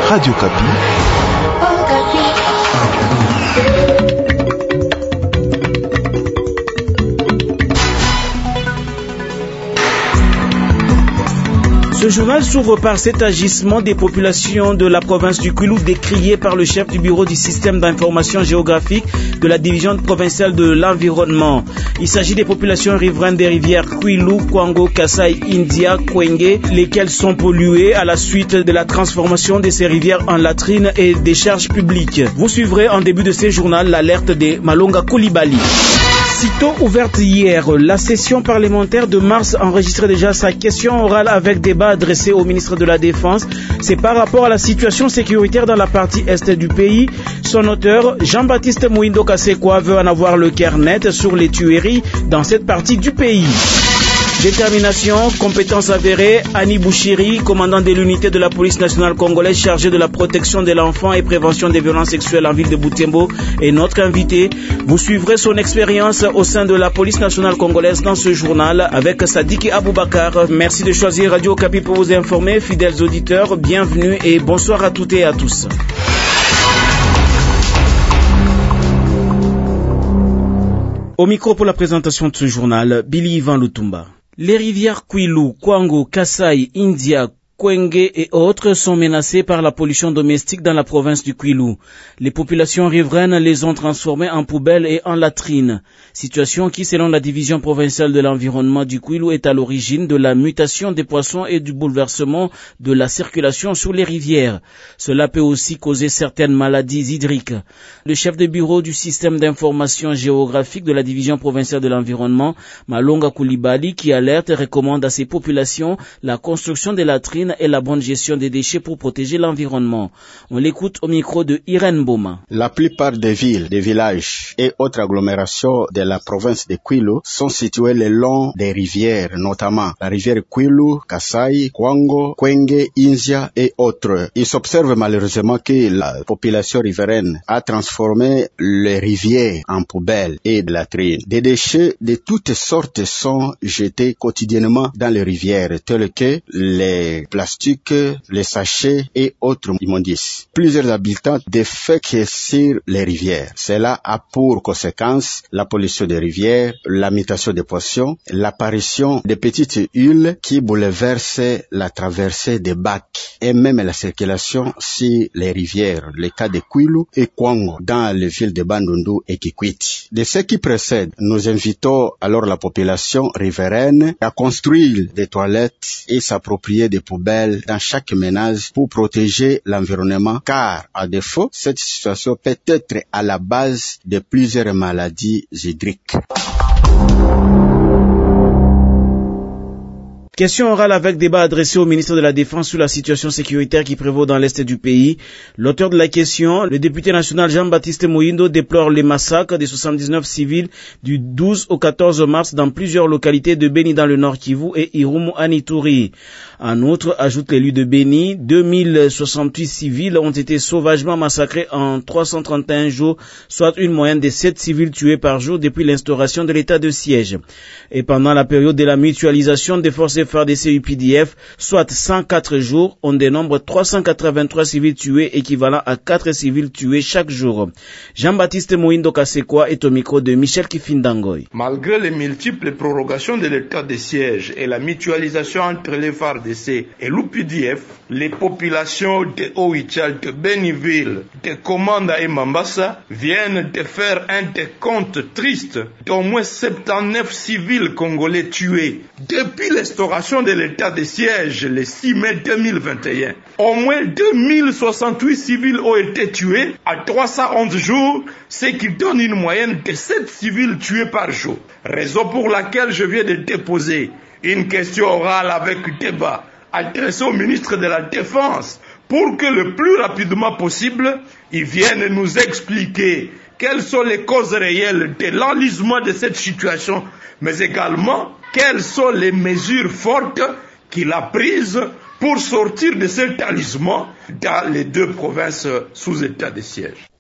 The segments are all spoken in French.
Radio Kapi. Ce journal s'ouvre par cet agissement des populations de la province du Kwilu décrié par le chef du bureau du système d'information géographique de la division provinciale de l'environnement. Il s'agit des populations riveraines des rivières Kwilu, Kwango, Kasai, India, Kwenge, lesquelles sont polluées à la suite de la transformation de ces rivières en latrines et décharges publiques. Vous suivrez en début de ce journal l'alerte de Malonga Coulibaly. Sitôt ouverte hier, la session parlementaire de mars enregistrait déjà sa question orale avec débat adressé au ministre de la Défense. C'est par rapport à la situation sécuritaire dans la partie est du pays. Son auteur, Jean-Baptiste Mouindo Kasekwa, veut en avoir le cœur net sur les tueries dans cette partie du pays. Détermination, compétence avérée, Annie Bouchiri, commandant de l'unité de la police nationale congolaise chargée de la protection de l'enfant et prévention des violences sexuelles en ville de Butembo, est notre invité. Vous suivrez son expérience au sein de la police nationale congolaise dans ce journal avec Sadiki Aboubakar. Merci de choisir Radio Kapi pour vous informer, fidèles auditeurs. Bienvenue et bonsoir à toutes et à tous. Au micro pour la présentation de ce journal, Billy Ivan Lutumba. Les rivières Kwilu, Kwango, Kasai, India, Kwenge et autres sont menacées par la pollution domestique dans la province du Kwilu. Les populations riveraines les ont transformées en poubelles et en latrines. Situation qui, selon la division provinciale de l'environnement du Kwilu, est à l'origine de la mutation des poissons et du bouleversement de la circulation sur les rivières. Cela peut aussi causer certaines maladies hydriques. Le chef de bureau du système d'information géographique de la division provinciale de l'environnement, Malonga Coulibaly, qui alerte et recommande à ces populations la construction des latrines et la bonne gestion des déchets pour protéger l'environnement. On l'écoute au micro de Irène Boma. La plupart des villes, des villages et autres agglomérations de la province de Kwilu sont situées le long des rivières, notamment la rivière Kwilu, Kasai, Kwango, Kwenge, India et autres. Il s'observe malheureusement que la population riveraine a transformé les rivières en poubelles et de latrines. Des déchets de toutes sortes sont jetés quotidiennement dans les rivières, tels que les plastiques, les sachets et autres immondices. Plusieurs habitants défèquent sur les rivières. Cela a pour conséquence la pollution des rivières, la mutation des poissons, l'apparition de petites huiles qui bouleversent la traversée des bacs et même la circulation sur les rivières, les cas de Kwilu et Kwango dans les villes de Bandundu et Kikwit. De ce qui précède, nous invitons alors la population riveraine à construire des toilettes et s'approprier des poubelles dans chaque ménage pour protéger l'environnement, car à défaut, cette situation peut être à la base de plusieurs maladies hydriques. Question orale avec débat adressé au ministre de la Défense sur la situation sécuritaire qui prévaut dans l'est du pays. L'auteur de la question, le député national Jean-Baptiste Mouindo, déplore les massacres des 79 civils du 12 au 14 mars dans plusieurs localités de Beni dans le Nord Kivu et Irumu Anituri. En outre, ajoute l'élu de Beni, 2068 civils ont été sauvagement massacrés en 331 jours, soit une moyenne de 7 civils tués par jour depuis l'instauration de l'état de siège. Et pendant la période de la mutualisation des forces FARDC UPDF, soit 104 jours, on dénombre 383 civils tués, équivalent à 4 civils tués chaque jour. Jean-Baptiste Mouindo Kasekwa est au micro de Michel Kifindangoy. Malgré les multiples prorogations de l'état de siège et la mutualisation entre les FARDC et l'UPDF, les populations de Oichal, de Beniville, de Komanda et Mambasa viennent de faire un décompte triste d'au moins 79 civils congolais tués depuis l'instauration de l'état de siège le 6 mai 2021. Au moins 2068 civils ont été tués à 311 jours, ce qui donne une moyenne de 7 civils tués par jour. Raison pour laquelle je viens de déposer une question orale avec débat adressée au ministre de la Défense pour que le plus rapidement possible, il vienne nous expliquer quelles sont les causes réelles de l'enlisement de cette situation, mais également quelles sont les mesures fortes qu'il a prises pour sortir de cet enlisement dans les deux provinces sous état de siège.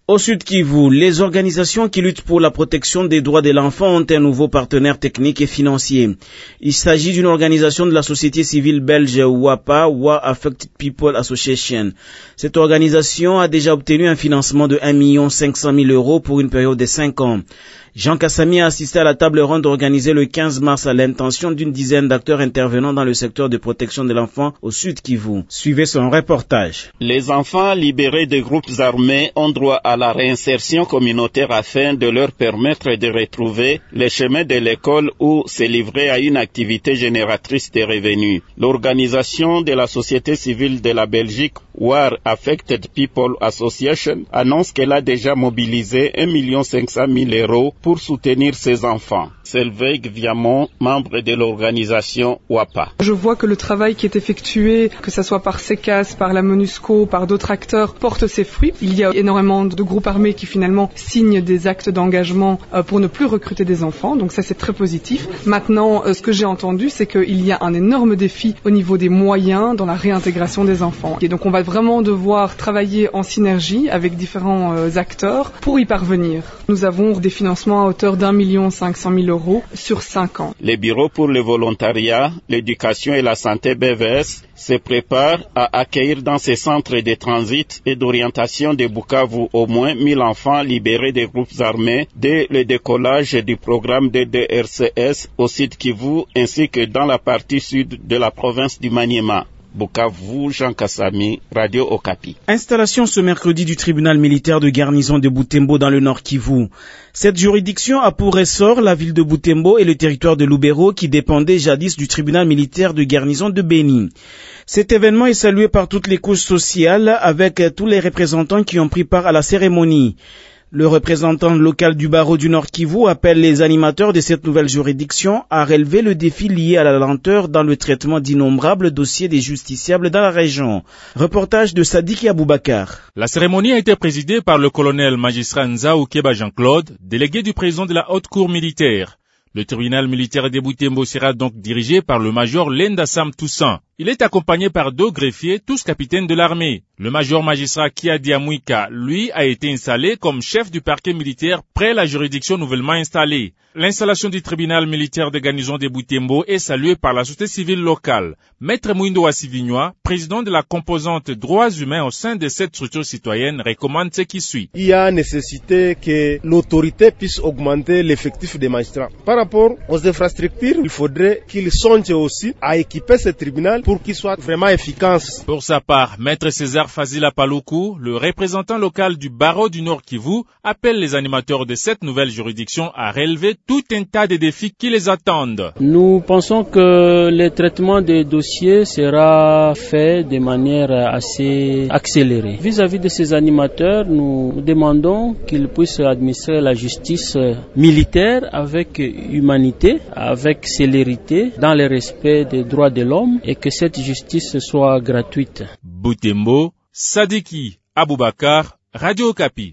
Au Sud Kivu, les organisations qui luttent pour la protection des droits de l'enfant ont un nouveau partenaire technique et financier. Il s'agit d'une organisation de la société civile belge WAPA, War Affected People Association. Cette organisation a déjà obtenu un financement de 1 500 000 € pour une période de 5 ans. Jean Kassami a assisté à la table ronde organisée le 15 mars à l'intention d'une dizaine d'acteurs intervenant dans le secteur de protection de l'enfant au Sud Kivu. Suivez son reportage. Les enfants libérés des groupes armés ont droit à la réinsertion communautaire afin de leur permettre de retrouver les chemins de l'école ou se livrer à une activité génératrice de revenus. L'organisation de la société civile de la Belgique, War Affected People Association, annonce qu'elle a déjà mobilisé 1 500 000 € pour soutenir ses enfants. Selvig Viamont, membre de l'organisation WAPA. Je vois que le travail qui est effectué, que ce soit par SECAS, par la MONUSCO, par d'autres acteurs, porte ses fruits. Il y a énormément de groupes armés qui finalement signent des actes d'engagement pour ne plus recruter des enfants. Donc ça, c'est très positif. Maintenant, ce que j'ai entendu, c'est qu'il y a un énorme défi au niveau des moyens dans la réintégration des enfants. Et donc on va vraiment devoir travailler en synergie avec différents acteurs pour y parvenir. Nous avons des financements à hauteur d'1 500 000 € sur 5 ans. Les bureaux pour le volontariat, l'éducation et la santé BVS se préparent à accueillir dans ces centres de transit et d'orientation de Bukavu au moins 1000 enfants libérés des groupes armés dès le décollage du programme de DRCS au Sud Kivu ainsi que dans la partie sud de la province du Maniema. Bukavu, Jean Kassami, Radio Okapi. Installation ce mercredi du tribunal militaire de garnison de Butembo dans le Nord Kivu. Cette juridiction a pour ressort la ville de Butembo et le territoire de Lubero qui dépendait jadis du tribunal militaire de garnison de Beni. Cet événement est salué par toutes les couches sociales avec tous les représentants qui ont pris part à la cérémonie. Le représentant local du barreau du Nord Kivu appelle les animateurs de cette nouvelle juridiction à relever le défi lié à la lenteur dans le traitement d'innombrables dossiers des justiciables dans la région. Reportage de Sadiki Aboubakar. La cérémonie a été présidée par le colonel magistrat Nzao Keba Jean-Claude, délégué du président de la haute cour militaire. Le tribunal militaire de Butembo sera donc dirigé par le major Lenda Sam Toussaint. Il est accompagné par 2 greffiers, tous capitaines de l'armée. Le major magistrat Kiadi Amouika, lui, a été installé comme chef du parquet militaire près la juridiction nouvellement installée. L'installation du tribunal militaire de garnison de Butembo est saluée par la société civile locale. Maître Mouindo Assivignois, président de la composante droits humains au sein de cette structure citoyenne, recommande ce qui suit. Il y a nécessité que l'autorité puisse augmenter l'effectif des magistrats. Par rapport aux infrastructures, il faudrait qu'ils songent aussi à équiper ce tribunal pour qu'il soit vraiment efficace. Pour sa part, Maître César Fazila Paloukou, le représentant local du barreau du Nord Kivu, appelle les animateurs de cette nouvelle juridiction à relever tout un tas de défis qui les attendent. Nous pensons que le traitement des dossiers sera fait de manière assez accélérée. Vis-à-vis de ces animateurs, nous demandons qu'ils puissent administrer la justice militaire avec humanité, avec célérité, dans le respect des droits de l'homme et que cette justice soit gratuite. Butembo, Sadiki Aboubakar, Radio Okapi.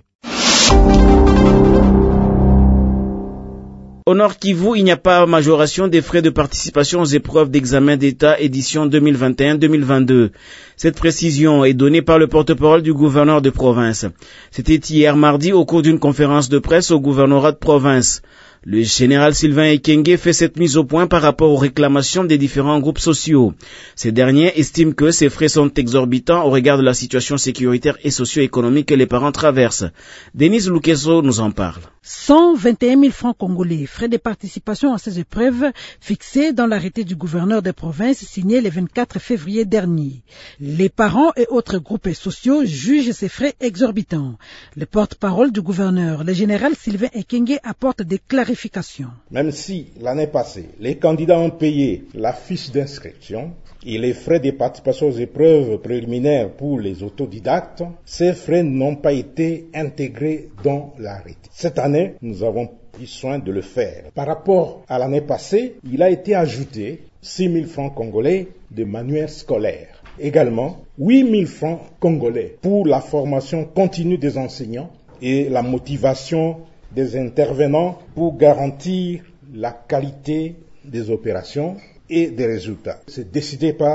Au Nord Kivu, il n'y a pas majoration des frais de participation aux épreuves d'examen d'État édition 2021-2022. Cette précision est donnée par le porte-parole du gouverneur de province. C'était hier mardi au cours d'une conférence de presse au gouvernorat de province. Le général Sylvain Ekenge fait cette mise au point par rapport aux réclamations des différents groupes sociaux. Ces derniers estiment que ces frais sont exorbitants au regard de la situation sécuritaire et socio-économique que les parents traversent. Denise Lukeso nous en parle. 121 000 francs congolais, frais de participation à ces épreuves fixés dans l'arrêté du gouverneur de province signé le 24 février dernier. Les parents et autres groupes sociaux jugent ces frais exorbitants. Le porte-parole du gouverneur, le général Sylvain Ekenge, apporte des clarifications. Même si l'année passée, les candidats ont payé la fiche d'inscription et les frais de participation aux épreuves préliminaires pour les autodidactes, ces frais n'ont pas été intégrés dans l'arrêté. Cette année, nous avons pris soin de le faire. Par rapport à l'année passée, il a été ajouté 6 000 francs congolais de manuels scolaires. Également, 8 000 francs congolais pour la formation continue des enseignants et la motivation des intervenants pour garantir la qualité des opérations et des résultats. C'est décidé par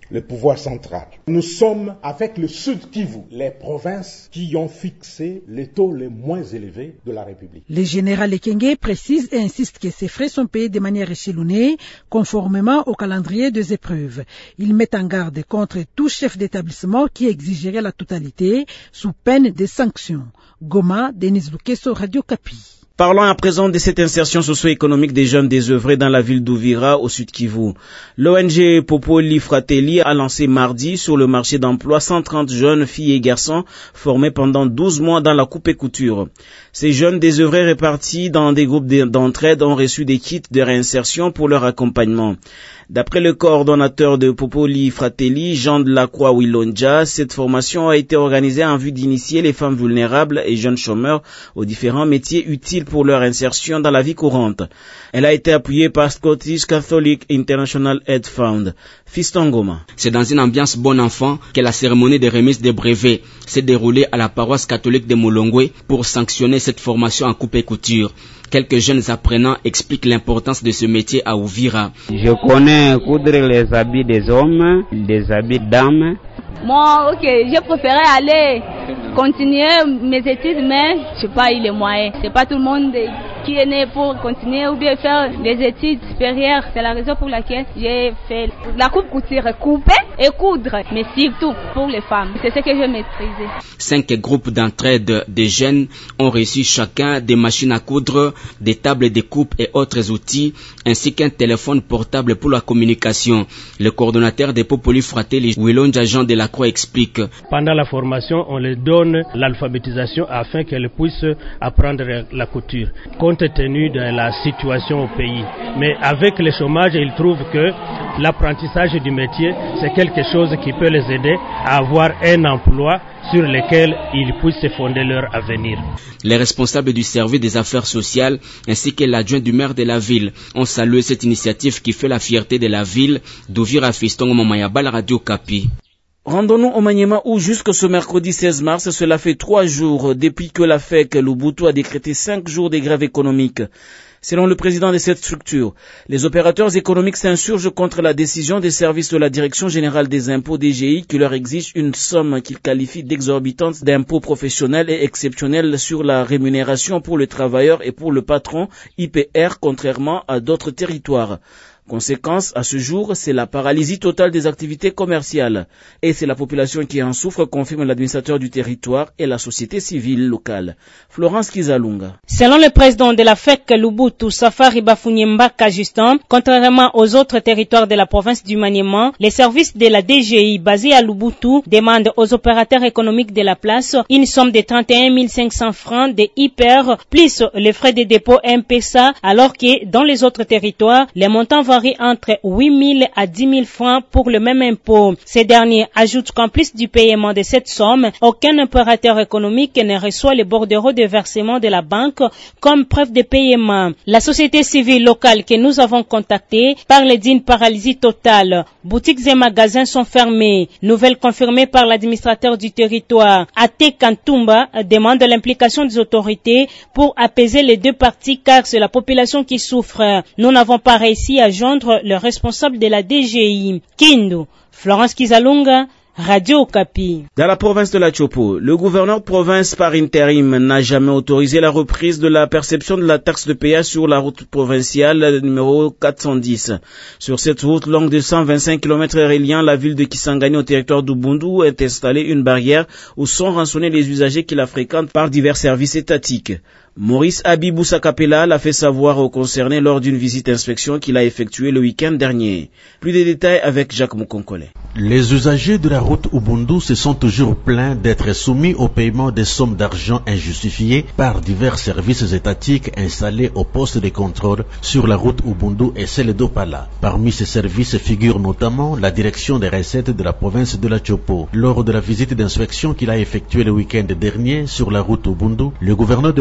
le pouvoir central. Nous sommes avec le Sud Kivu, les provinces qui ont fixé les taux les moins élevés de la République. Le général Ekenge précise et insiste que ces frais sont payés de manière échelonnée, conformément au calendrier des épreuves. Il met en garde contre tout chef d'établissement qui exigerait la totalité sous peine de sanctions. Goma, Denis Lukeso, Radio Kapi. Parlons à présent de cette insertion socio-économique des jeunes désœuvrés dans la ville d'Uvira au Sud Kivu. L'ONG Popoli Fratelli a lancé mardi sur le marché d'emploi 130 jeunes filles et garçons formés pendant 12 mois dans la coupe et couture. Ces jeunes désœuvrés répartis dans des groupes d'entraide ont reçu des kits de réinsertion pour leur accompagnement. D'après le coordonnateur de Popoli Fratelli, Jean de la Croix Wilonja, cette formation a été organisée en vue d'initier les femmes vulnérables et jeunes chômeurs aux différents métiers utiles pour leur insertion dans la vie courante. Elle a été appuyée par Scottish Catholic International Aid Fund. Fiston Goma. C'est dans une ambiance bon enfant que la cérémonie de remise des brevets s'est déroulée à la paroisse catholique de Mulongwe pour sanctionner cette formation en coupe et couture. Quelques jeunes apprenants expliquent l'importance de ce métier à Uvira. Je connais coudre les habits des hommes, des habits dames. Moi, j'ai préféré aller continuer mes études, mais je n'ai pas eu les moyens. C'est pas tout le monde qui est né pour continuer ou bien faire des études supérieures. C'est la raison pour laquelle j'ai fait la coupe-couture, couper et coudre, mais surtout pour les femmes. C'est ce que je maîtrise. 5 groupes d'entraide de jeunes ont reçu chacun des machines à coudre, des tables de coupe et autres outils, ainsi qu'un téléphone portable pour la communication. Le coordonnateur des Popoli Fratelli, Wilonja Jean de la Croix, explique. Pendant la formation, on leur donne l'alphabétisation afin qu'elles puissent apprendre la couture, compte tenu de la situation au pays. Mais avec le chômage, ils trouvent que l'apprentissage du métier, c'est quelque chose qui peut les aider à avoir un emploi sur lequel ils puissent fonder leur avenir. Les responsables du service des affaires sociales ainsi que l'adjoint du maire de la ville ont salué cette initiative qui fait la fierté de la ville d'Uvira. Fiston Momayaba, la Radio Kapi. Rendons-nous au Maniema où jusque ce mercredi 16 mars, cela fait 3 jours depuis que la FEC Lubuntu a décrété 5 jours de grève économique. Selon le président de cette structure, les opérateurs économiques s'insurgent contre la décision des services de la Direction générale des impôts DGI qui leur exige une somme qu'ils qualifient d'exorbitante d'impôts professionnels et exceptionnels sur la rémunération pour le travailleur et pour le patron IPR, contrairement à d'autres territoires. Conséquence, à ce jour, c'est la paralysie totale des activités commerciales. Et c'est la population qui en souffre, confirme l'administrateur du territoire et la société civile locale. Florence Kizalunga. Selon le président de la FEC Lubuntu, Safari Bafunyembaka Justin, contrairement aux autres territoires de la province du Maniema, les services de la DGI basés à Lubuntu demandent aux opérateurs économiques de la place une somme de 31 500 francs de IPR plus les frais de dépôt MPSA, alors que dans les autres territoires, les montants varient entre 8 000 à 10 000 francs pour le même impôt. Ces derniers ajoutent qu'en plus du paiement de cette somme, aucun opérateur économique ne reçoit les bordereaux de versement de la banque comme preuve de paiement. La société civile locale que nous avons contactée parle d'une paralysie totale. Boutiques et magasins sont fermés. Nouvelle confirmée par l'administrateur du territoire. Ate Kantumba demande l'implication des autorités pour apaiser les deux parties car c'est la population qui souffre. Nous n'avons pas réussi à joindre le responsable de la DGI. Kindu, Florence Kizalunga, Radio Okapi. Dans la province de la Chopo, le gouverneur de province par intérim n'a jamais autorisé la reprise de la perception de la taxe de péage sur la route provinciale numéro 410. Sur cette route longue de 125 km reliant la ville de Kisangani au territoire d'Ubundu est installée une barrière où sont rançonnés les usagers qui la fréquentent par divers services étatiques. Maurice Abibou Sakapela l'a fait savoir aux concernés lors d'une visite inspection qu'il a effectuée le week-end dernier. Plus de détails avec Jacques Moukonkole. Les usagers de la route Ubundu se sont toujours plaints d'être soumis au paiement des sommes d'argent injustifiées par divers services étatiques installés au poste de contrôle sur la route Ubundu et celle d'Opala. Parmi ces services figure notamment la direction des recettes de la province de la Chopo. Lors de la visite d'inspection qu'il a effectuée le week-end dernier sur la route Ubundu, le gouverneur de province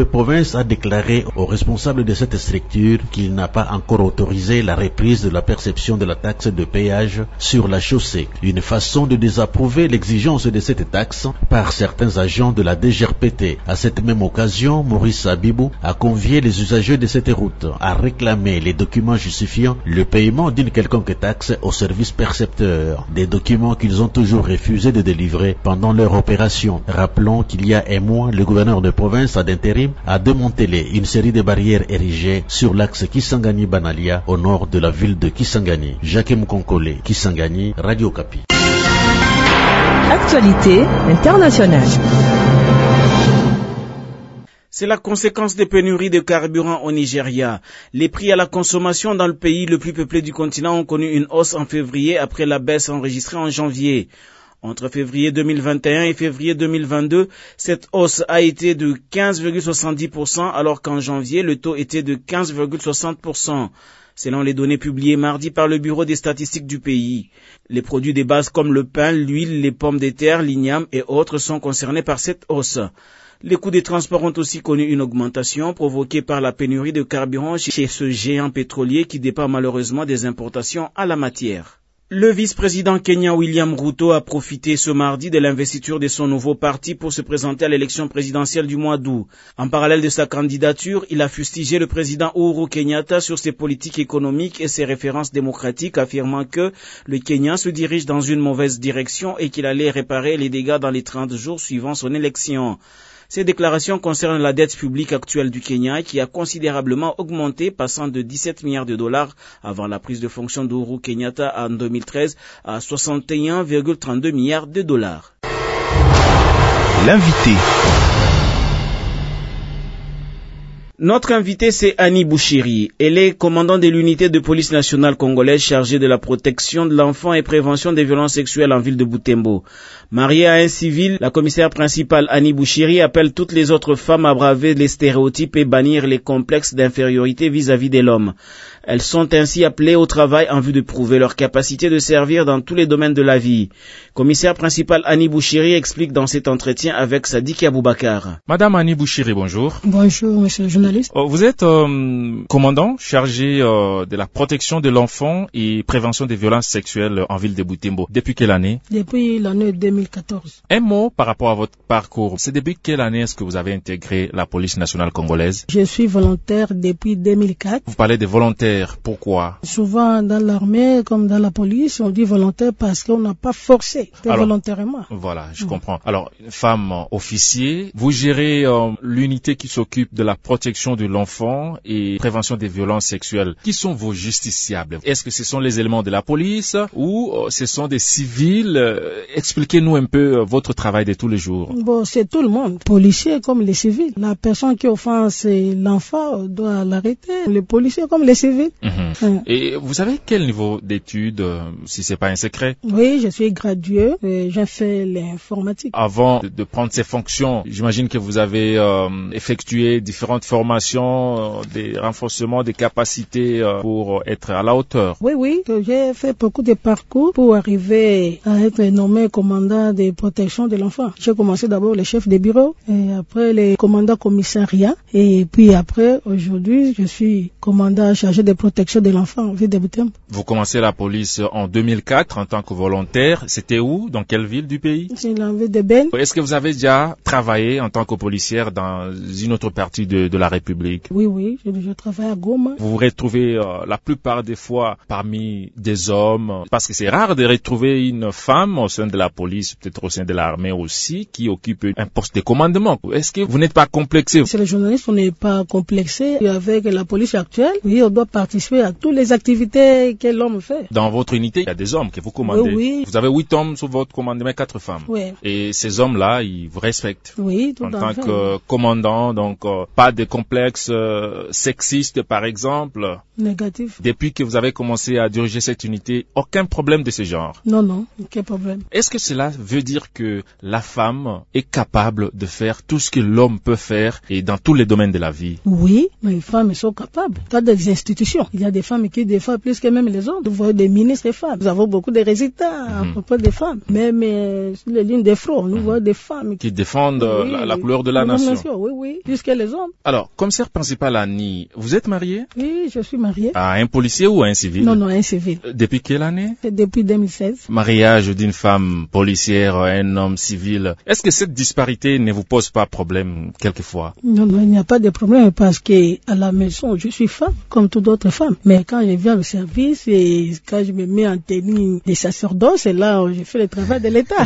police a déclaré aux responsables de cette structure qu'il n'a pas encore autorisé la reprise de la perception de la taxe de péage sur la chaussée. Une façon de désapprouver l'exigence de cette taxe par certains agents de la DGRPT. À cette même occasion, Maurice Abibou a convié les usagers de cette route à réclamer les documents justifiant le paiement d'une quelconque taxe au service percepteur. Des documents qu'ils ont toujours refusé de délivrer pendant leur opération. Rappelons qu'il y a un mois, le gouverneur de province d'intérim a démantelé une série de barrières érigées sur l'axe Kisangani-Banalia au nord de la ville de Kisangani. Jacques Mkonkole, Kisangani, Radio Kapi. Actualité internationale. C'est la conséquence des pénuries de carburant au Nigeria. Les prix à la consommation dans le pays le plus peuplé du continent ont connu une hausse en février après la baisse enregistrée en janvier. Entre février 2021 et février 2022, cette hausse a été de 15,70% alors qu'en janvier, le taux était de 15,60%. Selon les données publiées mardi par le Bureau des statistiques du pays. Les produits de base comme le pain, l'huile, les pommes de terre, l'igname et autres sont concernés par cette hausse. Les coûts des transports ont aussi connu une augmentation provoquée par la pénurie de carburant chez ce géant pétrolier qui dépend malheureusement des importations à la matière. Le vice-président kenyan William Ruto a profité ce mardi de l'investiture de son nouveau parti pour se présenter à l'élection présidentielle du mois d'août. En parallèle de sa candidature, il a fustigé le président Uhuru Kenyatta sur ses politiques économiques et ses références démocratiques, affirmant que le Kenya se dirige dans une mauvaise direction et qu'il allait réparer les dégâts dans les 30 jours suivant son élection. Ces déclarations concernent la dette publique actuelle du Kenya qui a considérablement augmenté, passant de 17 milliards de dollars avant la prise de fonction d'Uhuru Kenyatta en 2013 à 61,32 milliards de dollars. L'invité. Notre invitée, c'est Annie Bouchiri. Elle est commandante de l'unité de police nationale congolaise chargée de la protection de l'enfant et prévention des violences sexuelles en ville de Butembo. Mariée à un civil, la commissaire principale Annie Bouchiri appelle toutes les autres femmes à braver les stéréotypes et bannir les complexes d'infériorité vis-à-vis de l'homme. Elles sont ainsi appelées au travail en vue de prouver leur capacité de servir dans tous les domaines de la vie. Commissaire principale Annie Bouchiri explique dans cet entretien avec Sadiki Aboubakar. Madame Annie Bouchiri, bonjour. Bonjour, monsieur le journaliste. Vous êtes commandant chargé de la protection de l'enfant et prévention des violences sexuelles en ville de Butembo. Depuis quelle année? Depuis l'année 2014. Un mot par rapport à votre parcours. C'est depuis quelle année est-ce que vous avez intégré la police nationale congolaise? Je suis volontaire depuis 2004. Vous parlez de volontaires. Pourquoi? Souvent dans l'armée comme dans la police, on dit volontaire parce qu'on n'a pas forcé volontairement. Voilà, je comprends. Alors, une femme officier, vous gérez l'unité qui s'occupe de la protection de l'enfant et prévention des violences sexuelles. Qui sont vos justiciables? Est-ce que ce sont les éléments de la police ou ce sont des civils? Expliquez-nous un peu votre travail de tous les jours. Bon, c'est tout le monde, policiers comme les civils. La personne qui offense l'enfant doit l'arrêter. Les policiers comme les civils. Et vous avez quel niveau d'études, si c'est pas un secret? Oui, je suis gradué et j'ai fait l'informatique. Avant de prendre ces fonctions, j'imagine que vous avez effectué différentes formations, des renforcements des capacités pour être à la hauteur. Oui, j'ai fait beaucoup de parcours pour arriver à être nommé commandant de protection de l'enfant. J'ai commencé d'abord le chef de bureau et après le commandant commissariat et puis après, aujourd'hui, je suis commandant chargé de protection de l'enfant en ville de Butembo. Vous commencez la police en 2004 en tant que volontaire. C'était où? Dans quelle ville du pays? C'est la ville de Ben. Est-ce que vous avez déjà travaillé en tant que policière dans une autre partie de la République? Oui, je travaille à Goma. Vous vous retrouvez la plupart des fois parmi des hommes, parce que c'est rare de retrouver une femme au sein de la police, peut-être au sein de l'armée aussi, qui occupe un poste de commandement. Est-ce que vous n'êtes pas complexé? C'est les journalistes, on n'est pas complexé. Avec la police actuelle, oui, on doit participer à toutes les activités que l'homme fait. Dans votre unité, il y a des hommes que vous commandez. Oui. Vous avez 8 hommes sous votre commandement, 4 femmes. Oui. Et ces hommes-là, ils vous respectent. Oui, tout à fait. En tant que commandant, donc pas de complexe sexiste, par exemple. Négatif. Depuis que vous avez commencé à diriger cette unité, aucun problème de ce genre? Non, aucun problème. Est-ce que cela veut dire que la femme est capable de faire tout ce que l'homme peut faire et dans tous les domaines de la vie? Oui, mais les femmes sont capables. Dans des institutions, il y a des femmes qui défendent plus que même les hommes. Vous voyez des ministres femmes. Nous avons beaucoup de résultats à propos des femmes. Même sur les lignes de front, nous voyons des femmes qui défendent la couleur de la nation. Oui, plus que les hommes. Alors, Commissaire principal Annie, vous êtes mariée? Oui, je suis mariée. À un policier ou à un civil? Non, un civil. Depuis quelle année? Depuis 2016. Mariage d'une femme policière à un homme civil. Est-ce que cette disparité ne vous pose pas problème quelquefois? Non, il n'y a pas de problème parce que à la maison, je suis femme, comme toutes d'autres femmes. Mais quand je viens au service et quand je me mets en tenue de sacerdoce, c'est là où je fais le travail de l'État.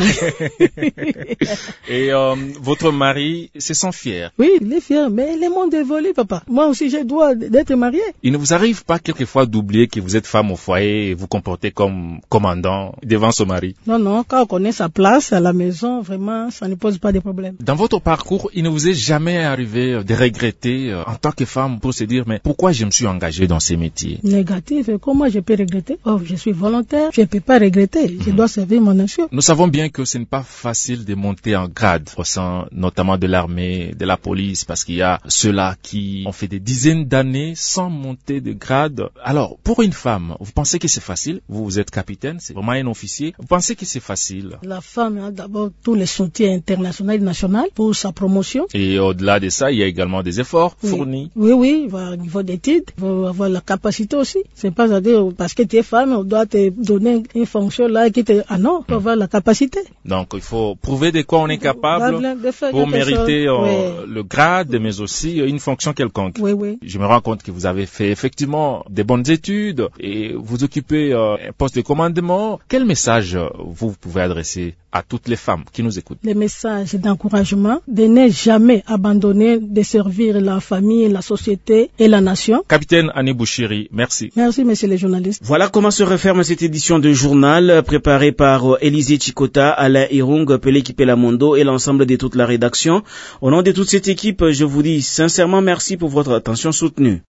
Et votre mari se sent fier? Oui, il est fier, mais le monde évolue, papa. Moi aussi, j'ai le droit d'être marié. Il ne vous arrive pas quelquefois d'oublier que vous êtes femme au foyer et vous comportez comme commandant devant son mari? Non, quand on connaît sa place à la maison, vraiment, ça ne pose pas de problème. Dans votre parcours, il ne vous est jamais arrivé de regretter en tant que femme pour se dire, mais pourquoi je me suis engagée dans ces métiers? Négatif, comment je peux regretter? Oh, je suis volontaire, je ne peux pas regretter, je dois servir mon nation. Nous savons bien que ce n'est pas facile de monter en grade au sein notamment de l'armée, de la police, parce qu'il y a ceux-là qui ont fait des dizaines d'années sans monter de grade. Alors, pour une femme, vous pensez que c'est facile? Vous êtes capitaine, c'est vraiment un officier. Vous pensez que c'est facile? La femme a d'abord tous les soutiens internationaux et nationaux pour sa promotion. Et au-delà de ça, il y a également des efforts fournis. Oui, au niveau d'études, il faut avoir la capacité aussi. C'est pas à dire parce que tu es femme, on doit te donner une fonction là qui te... Ah non, il faut avoir la capacité. Donc, il faut prouver de quoi on est capable pour mériter le grade, mais aussi une fonction quelconque. Oui. Je me rends compte que vous avez fait effectivement des bonnes études et vous occupez un poste de commandement. Quel message vous pouvez adresser à toutes les femmes qui nous écoutent? Le message d'encouragement, de ne jamais abandonner de servir la famille, la société et la nation. Capitaine Annie Bouchiri, merci. Merci, messieurs les journalistes. Voilà comment se referme cette édition de journal préparée par Élisée Chikota, Alain Irung, Pelé Kipelamondo et l'ensemble de toute la rédaction. Au nom de toute cette équipe, je vous dis sincèrement merci pour votre attention soutenue.